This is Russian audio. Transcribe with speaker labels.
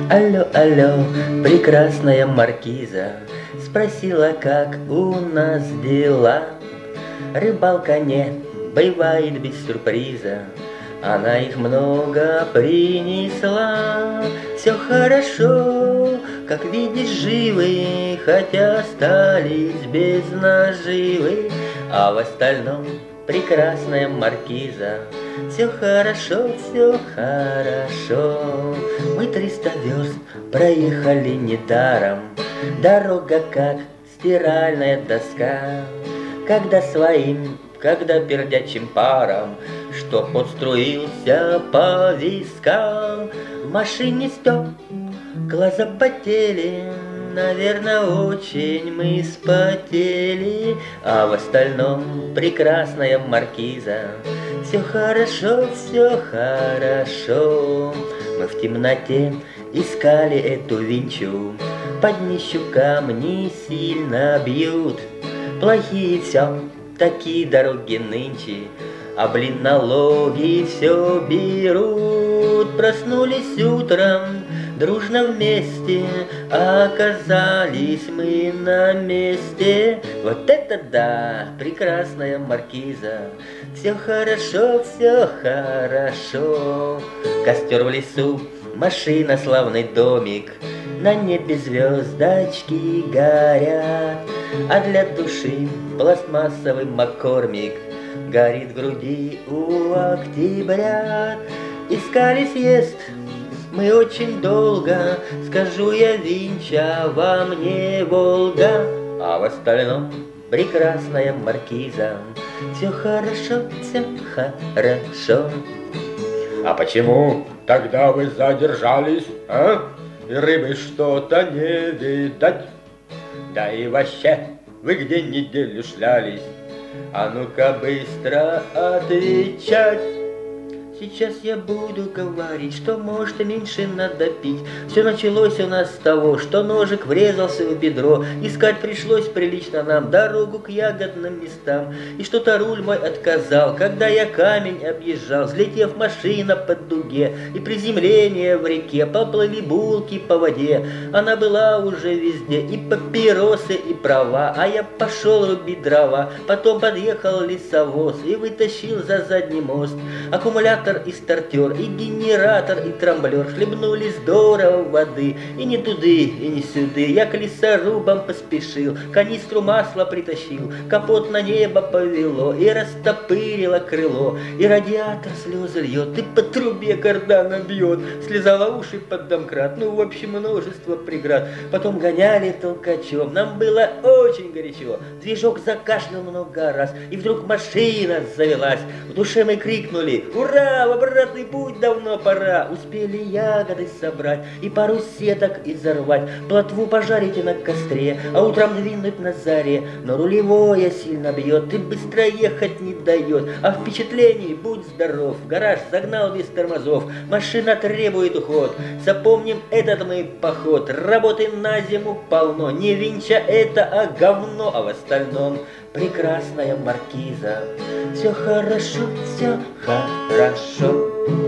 Speaker 1: Алло, алло, прекрасная маркиза, спросила, как у нас дела. Рыбалка не бывает без сюрприза, она их много принесла. Все хорошо, как видишь, живы, хотя остались без наживы. А в остальном прекрасная маркиза, все хорошо, все хорошо. Мы 300 верст проехали недаром, дорога как стиральная доска. Когда своим, когда пердячим паром, что подструился по вискам, в машине стекла запотели, наверное, очень мы спотели. А в остальном прекрасная маркиза, все хорошо, все хорошо. Мы в темноте искали эту винчу, под днищу камни сильно бьют. Плохие все такие дороги нынче, а блин налоги все берут. Проснулись утром дружно вместе, а оказались мы на месте. Вот это да, прекрасная маркиза, все хорошо, все хорошо. Костер в лесу, машина, славный домик, на небе звездочки горят, а для души пластмассовый Маккормик горит в груди у октября. Искали съезд мы очень долго, скажу я, Винча вам не Волга. А в остальном прекрасная маркиза, все хорошо, все хорошо.
Speaker 2: А почему тогда вы задержались, а? И рыбы что-то не видать. Да и вообще, вы где неделю шлялись? А ну-ка быстро отвечать.
Speaker 1: Сейчас я буду говорить, что может меньше надо пить. Все началось у нас с того, что ножик врезался в бедро. Искать пришлось прилично нам дорогу к ягодным местам. И что-то руль мой отказал, когда я камень объезжал. Взлетев машина по дуге, и приземление в реке, поплыли булки по воде. Она была уже везде, и папиросы, и права. А я пошел рубить дрова. Потом подъехал лесовоз и вытащил за задний мост аккумулятор и стартер, и генератор, и трамблер. Хлебнули здорово воды, и не туды, и не сюды. Я к лесорубам поспешил, канистру масла притащил, капот на небо повело, и растопырило крыло, и радиатор слезы льет, и по трубе кардана бьет. Слезала уши под домкрат, ну в общем множество преград. Потом гоняли толкачом, нам было очень горячо. Движок закашлял много раз, и вдруг машина завелась. В душе мы крикнули: ура! В обратный путь давно пора. Успели ягоды собрать и пару сеток изорвать, плотву пожарить на костре, а утром двинуть на заре. Но рулевое сильно бьет и быстро ехать не дает. А впечатлений будь здоров, гараж загнал без тормозов, машина требует уход. Запомним этот мы поход, работы на зиму полно. Не Винча это, а говно. А в остальном прекрасная маркиза, все хорошо, все хорошо.